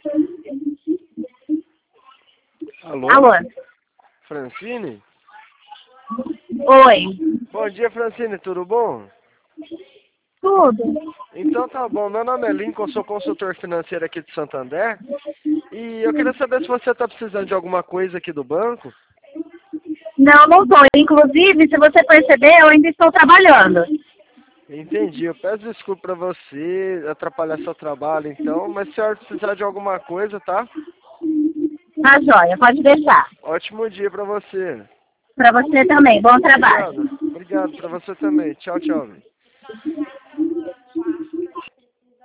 Alô? Alô? Francine? Oi. Bom dia, Francine, tudo bom? Tudo? Então tá bom, meu nome é Lincoln, sou consultor financeiro aqui de Santander. E eu queria saber se você está precisando de alguma coisa aqui do banco. Não, não estou. Inclusive, se você perceber, eu ainda estou trabalhando. Entendi, eu peço desculpa para você atrapalhar seu trabalho então, mas se a senhora precisar de alguma coisa, tá? Tá joia, pode deixar. Ótimo dia para você. Para você também. Bom trabalho. Obrigado para você também. Tchau, tchau.